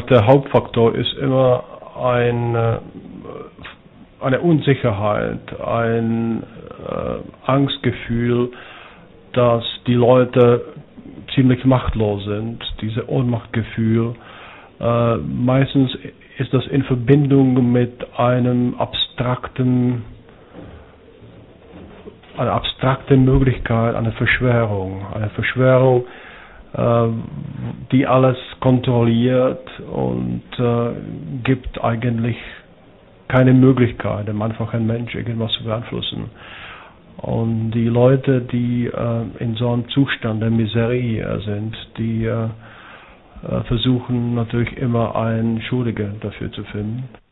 der Hauptfaktor ist immer eine Unsicherheit, ein Angstgefühl, dass die Leute ziemlich machtlos sind. Diese Ohnmachtgefühl. Meistens ist das in Verbindung mit einer abstrakten Möglichkeit, eine Verschwörung, die alles kontrolliert und gibt eigentlich keine Möglichkeit, dem einfachen Mensch irgendwas zu beeinflussen. Und die Leute, die in so einem Zustand der Miserie sind, die versuchen natürlich immer einen Schuldigen dafür zu finden.